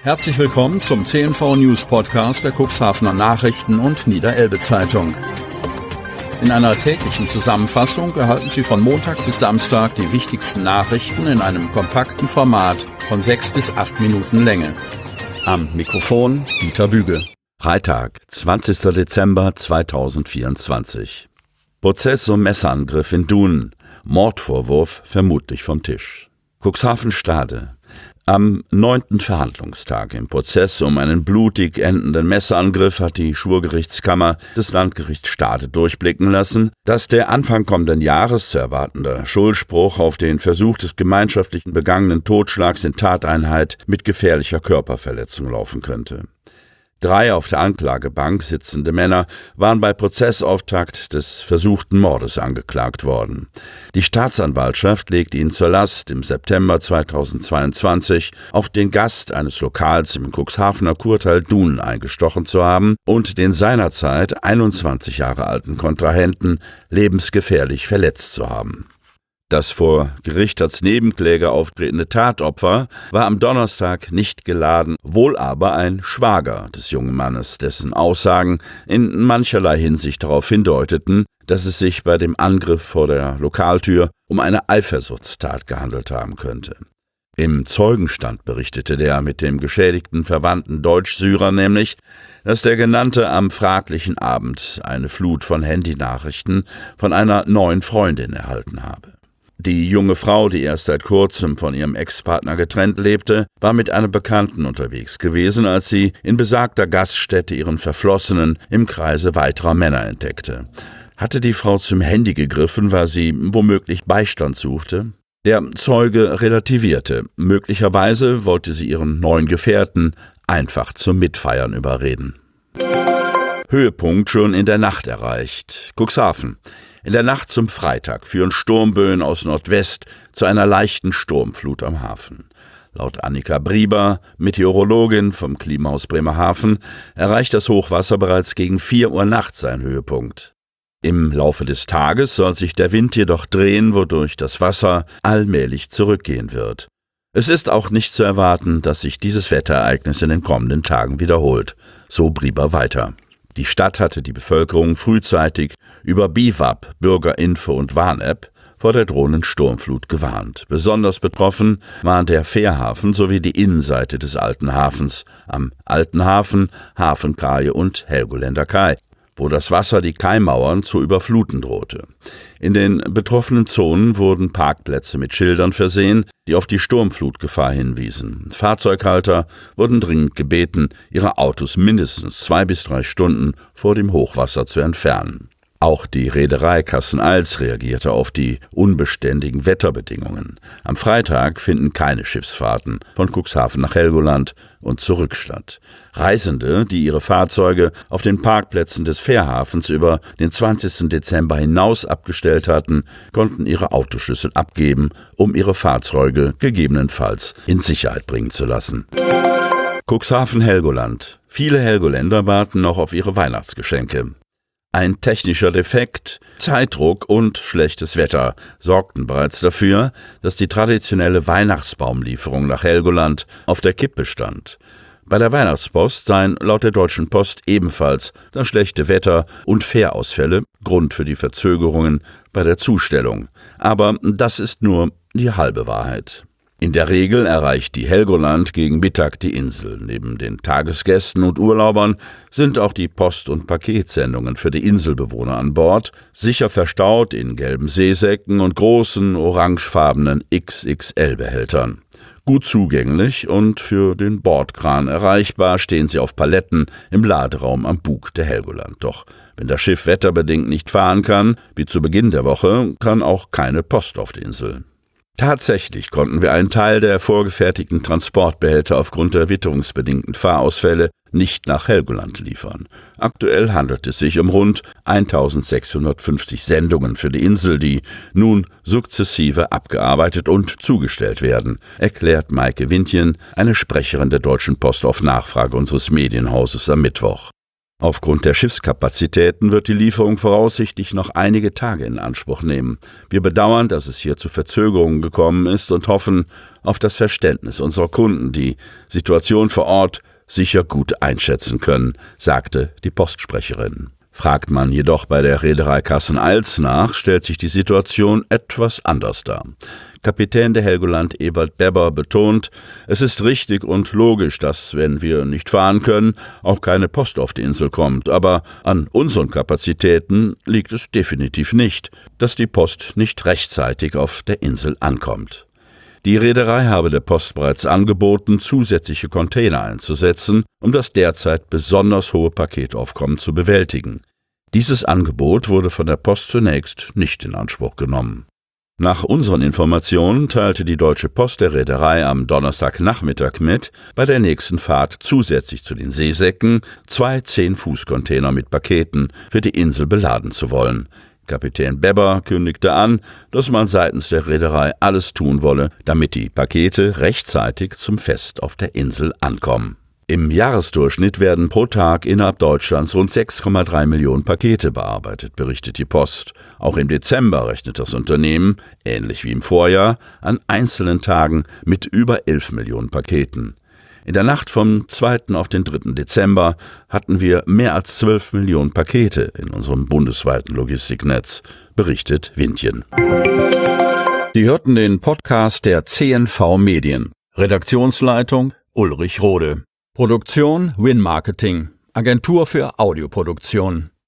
Herzlich willkommen zum CNV News Podcast der Cuxhavener Nachrichten und Niederelbe Zeitung. In einer täglichen Zusammenfassung erhalten Sie von Montag bis Samstag die wichtigsten Nachrichten in einem kompakten Format von 6 bis 8 Minuten Länge. Am Mikrofon Dieter Büge. Freitag, 20. Dezember 2024. Prozess um Messerangriff in Duhnen. Mordvorwurf vermutlich vom Tisch. Cuxhaven-Stade. Am 9. Verhandlungstag im Prozess um einen blutig endenden Messerangriff hat die Schwurgerichtskammer des Landgerichts Stade durchblicken lassen, dass der Anfang kommenden Jahres zu erwartende Schuldspruch auf den Versuch des gemeinschaftlichen begangenen Totschlags in Tateinheit mit gefährlicher Körperverletzung laufen könnte. 3 auf der Anklagebank sitzende Männer waren bei Prozessauftakt des versuchten Mordes angeklagt worden. Die Staatsanwaltschaft legt ihnen zur Last, im September 2022 auf den Gast eines Lokals im Cuxhavener Kurteil Duhnen eingestochen zu haben und den seinerzeit 21 Jahre alten Kontrahenten lebensgefährlich verletzt zu haben. Das vor Gericht als Nebenkläger auftretende Tatopfer war am Donnerstag nicht geladen, wohl aber ein Schwager des jungen Mannes, dessen Aussagen in mancherlei Hinsicht darauf hindeuteten, dass es sich bei dem Angriff vor der Lokaltür um eine Eifersuchtstat gehandelt haben könnte. Im Zeugenstand berichtete der mit dem geschädigten Verwandten Deutsch-Syrer nämlich, dass der Genannte am fraglichen Abend eine Flut von Handynachrichten von einer neuen Freundin erhalten habe. Die junge Frau, die erst seit kurzem von ihrem Ex-Partner getrennt lebte, war mit einem Bekannten unterwegs gewesen, als sie in besagter Gaststätte ihren Verflossenen im Kreise weiterer Männer entdeckte. Hatte die Frau zum Handy gegriffen, weil sie womöglich Beistand suchte? Der Zeuge relativierte. Möglicherweise wollte sie ihren neuen Gefährten einfach zum Mitfeiern überreden. Höhepunkt schon in der Nacht erreicht. Cuxhaven. In der Nacht zum Freitag führen Sturmböen aus Nordwest zu einer leichten Sturmflut am Hafen. Laut Annika Brieber, Meteorologin vom Klimahaus Bremerhaven, erreicht das Hochwasser bereits gegen 4 Uhr nachts seinen Höhepunkt. Im Laufe des Tages soll sich der Wind jedoch drehen, wodurch das Wasser allmählich zurückgehen wird. Es ist auch nicht zu erwarten, dass sich dieses Wetterereignis in den kommenden Tagen wiederholt, so Brieber weiter. Die Stadt hatte die Bevölkerung frühzeitig über BIWAP, Bürgerinfo und Warn-App vor der drohenden Sturmflut gewarnt. Besonders betroffen waren der Fährhafen sowie die Innenseite des Alten Hafens am Alten Hafen, Hafenkaje und Helgoländer Kai, wo das Wasser die Kaimauern zu überfluten drohte. In den betroffenen Zonen wurden Parkplätze mit Schildern versehen, die auf die Sturmflutgefahr hinwiesen. Fahrzeughalter wurden dringend gebeten, ihre Autos mindestens 2 bis 3 Stunden vor dem Hochwasser zu entfernen. Auch die Reederei Kassen-Als reagierte auf die unbeständigen Wetterbedingungen. Am Freitag finden keine Schiffsfahrten von Cuxhaven nach Helgoland und zurück statt. Reisende, die ihre Fahrzeuge auf den Parkplätzen des Fährhafens über den 20. Dezember hinaus abgestellt hatten, konnten ihre Autoschlüssel abgeben, um ihre Fahrzeuge gegebenenfalls in Sicherheit bringen zu lassen. Cuxhaven-Helgoland. Viele Helgoländer warten noch auf ihre Weihnachtsgeschenke. Ein technischer Defekt, Zeitdruck und schlechtes Wetter sorgten bereits dafür, dass die traditionelle Weihnachtsbaumlieferung nach Helgoland auf der Kippe stand. Bei der Weihnachtspost seien laut der Deutschen Post ebenfalls das schlechte Wetter und Fährausfälle Grund für die Verzögerungen bei der Zustellung. Aber das ist nur die halbe Wahrheit. In der Regel erreicht die Helgoland gegen Mittag die Insel. Neben den Tagesgästen und Urlaubern sind auch die Post- und Paketsendungen für die Inselbewohner an Bord, sicher verstaut in gelben Seesäcken und großen orangefarbenen XXL-Behältern. Gut zugänglich und für den Bordkran erreichbar stehen sie auf Paletten im Laderaum am Bug der Helgoland. Doch wenn das Schiff wetterbedingt nicht fahren kann, wie zu Beginn der Woche, kann auch keine Post auf die Insel. Tatsächlich konnten wir einen Teil der vorgefertigten Transportbehälter aufgrund der witterungsbedingten Fahrausfälle nicht nach Helgoland liefern. Aktuell handelt es sich um rund 1650 Sendungen für die Insel, die nun sukzessive abgearbeitet und zugestellt werden, erklärt Maike Windchen, eine Sprecherin der Deutschen Post auf Nachfrage unseres Medienhauses am Mittwoch. Aufgrund der Schiffskapazitäten wird die Lieferung voraussichtlich noch einige Tage in Anspruch nehmen. Wir bedauern, dass es hier zu Verzögerungen gekommen ist und hoffen auf das Verständnis unserer Kunden, die Situation vor Ort sicher gut einschätzen können, sagte die Postsprecherin. Fragt man jedoch bei der Reederei Cassen-Als nach, stellt sich die Situation etwas anders dar. Kapitän der Helgoland Ewald Bebber betont, es ist richtig und logisch, dass, wenn wir nicht fahren können, auch keine Post auf die Insel kommt. Aber an unseren Kapazitäten liegt es definitiv nicht, dass die Post nicht rechtzeitig auf der Insel ankommt. Die Reederei habe der Post bereits angeboten, zusätzliche Container einzusetzen, um das derzeit besonders hohe Paketaufkommen zu bewältigen. Dieses Angebot wurde von der Post zunächst nicht in Anspruch genommen. Nach unseren Informationen teilte die Deutsche Post der Reederei am Donnerstagnachmittag mit, bei der nächsten Fahrt zusätzlich zu den Seesäcken 2 10-Fuß-Container mit Paketen für die Insel beladen zu wollen. Kapitän Bebber kündigte an, dass man seitens der Reederei alles tun wolle, damit die Pakete rechtzeitig zum Fest auf der Insel ankommen. Im Jahresdurchschnitt werden pro Tag innerhalb Deutschlands rund 6,3 Millionen Pakete bearbeitet, berichtet die Post. Auch im Dezember rechnet das Unternehmen, ähnlich wie im Vorjahr, an einzelnen Tagen mit über 11 Millionen Paketen. In der Nacht vom 2. auf den 3. Dezember hatten wir mehr als 12 Millionen Pakete in unserem bundesweiten Logistiknetz, berichtet Windchen. Sie hörten den Podcast der CNV Medien. Redaktionsleitung Ulrich Rode. Produktion Win Marketing, Agentur für Audioproduktion.